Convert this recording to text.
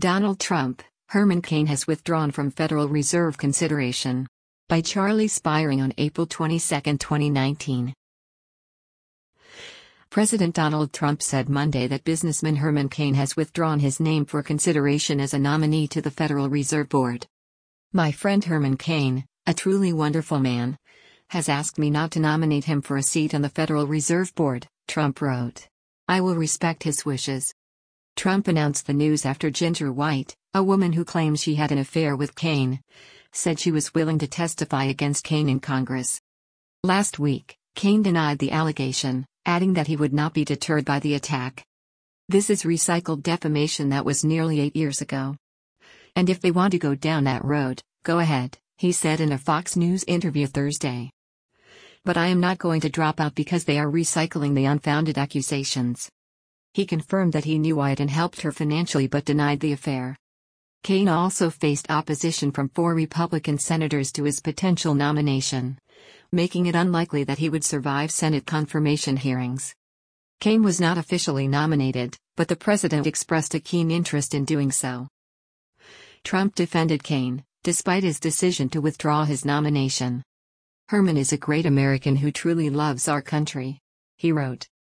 Donald Trump, Herman Cain has withdrawn from Federal Reserve consideration. By Charlie Spiring on April 22, 2019. President Donald Trump said Monday that businessman Herman Cain has withdrawn his name for consideration as a nominee to the Federal Reserve Board. My friend Herman Cain, a truly wonderful man, has asked me not to nominate him for a seat on the Federal Reserve Board, Trump wrote. I will respect his wishes. Trump announced the news after Ginger White, a woman who claims she had an affair with Cain, said she was willing to testify against Cain in Congress. Last week, Cain denied the allegation, adding that he would not be deterred by the attack. This is recycled defamation that was nearly 8 years ago. And if they want to go down that road, go ahead, he said in a Fox News interview Thursday. But I am not going to drop out because they are recycling the unfounded accusations. He confirmed that he knew White and helped her financially but denied the affair. Cain also faced opposition from 4 Republican senators to his potential nomination, making it unlikely that he would survive Senate confirmation hearings. Cain was not officially nominated, but the president expressed a keen interest in doing so. Trump defended Cain, despite his decision to withdraw his nomination. Herman is a great American who truly loves our country, he wrote.